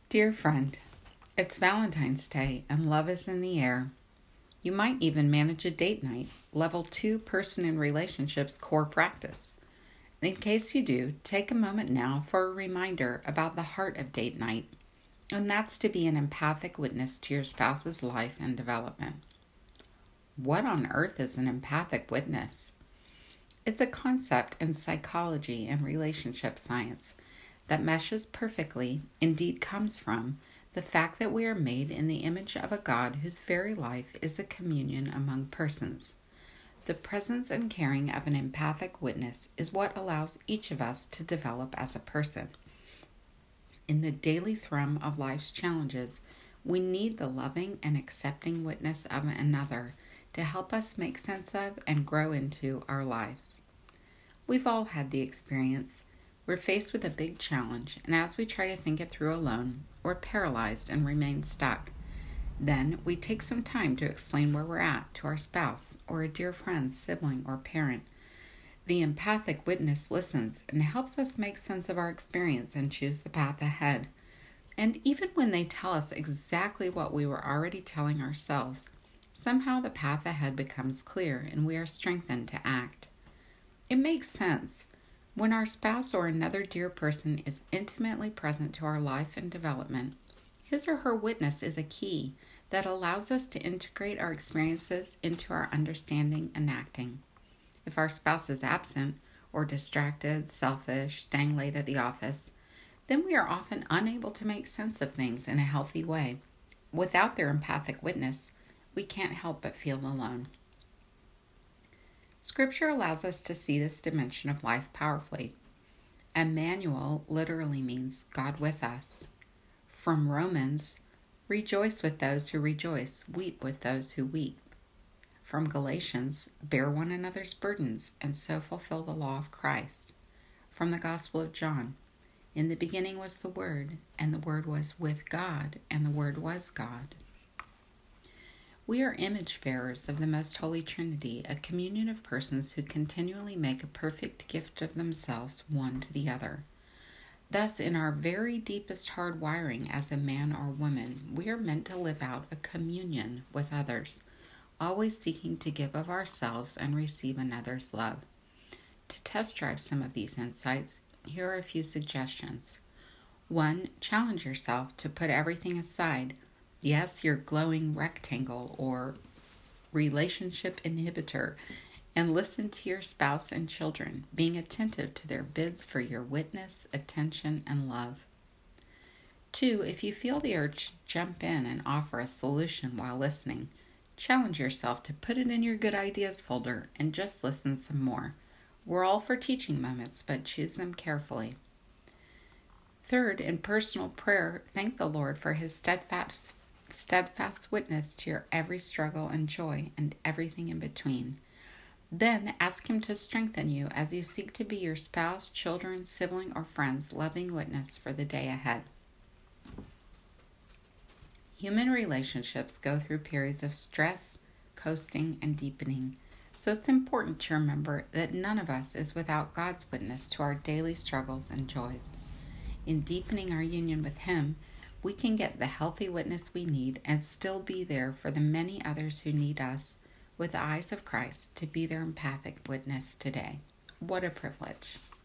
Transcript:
Dear friend, it's Valentine's Day and love is in the air. You might even manage a date night, level 2 person in relationships core practice. In case you do, take a moment now for a reminder about the heart of date night, and that's to be an empathic witness to your spouse's life and development. What on earth is an empathic witness? It's a concept in psychology and relationship science that meshes perfectly, indeed comes from, the fact that we are made in the image of a God whose very life is a communion among persons. The presence and caring of an empathic witness is what allows each of us to develop as a person. In the daily thrum of life's challenges, we need the loving and accepting witness of another to help us make sense of and grow into our lives. We've all had the experience. We're faced with a big challenge, and as we try to think it through alone, we're paralyzed and remain stuck. Then we take some time to explain where we're at to our spouse or a dear friend, sibling, or parent. The empathic witness listens and helps us make sense of our experience and choose the path ahead. And even when they tell us exactly what we were already telling ourselves, somehow the path ahead becomes clear and we are strengthened to act. It makes sense. When our spouse or another dear person is intimately present to our life and development, his or her witness is a key that allows us to integrate our experiences into our understanding and acting. If our spouse is absent or distracted, selfish, staying late at the office, then we are often unable to make sense of things in a healthy way. Without their empathic witness, we can't help but feel alone. Scripture allows us to see this dimension of life powerfully. Emmanuel literally means God with us. From Romans, rejoice with those who rejoice, weep with those who weep. From Galatians, bear one another's burdens and so fulfill the law of Christ. From the Gospel of John, in the beginning was the Word, and the Word was with God, and the Word was God. We are image bearers of the Most Holy Trinity, a communion of persons who continually make a perfect gift of themselves one to the other. Thus, in our very deepest hardwiring as a man or woman, we are meant to live out a communion with others, always seeking to give of ourselves and receive another's love. To test drive some of these insights, here are a few suggestions. 1. Challenge yourself to put everything aside. Yes, your glowing rectangle or relationship inhibitor, and listen to your spouse and children, being attentive to their bids for your witness, attention, and love. 2. If you feel the urge to jump in and offer a solution while listening, challenge yourself to put it in your good ideas folder and just listen some more. We're all for teaching moments, but choose them carefully. 3. In personal prayer, thank the Lord for his steadfast witness to your every struggle and joy and everything in between. Then ask him to strengthen you as you seek to be your spouse, children, sibling, or friend's loving witness for the day ahead. Human relationships go through periods of stress, coasting, and deepening, so it's important to remember that none of us is without God's witness to our daily struggles and joys. In deepening our union with him, we can get the healthy witness we need and still be there for the many others who need us with the eyes of Christ to be their empathic witness today. What a privilege.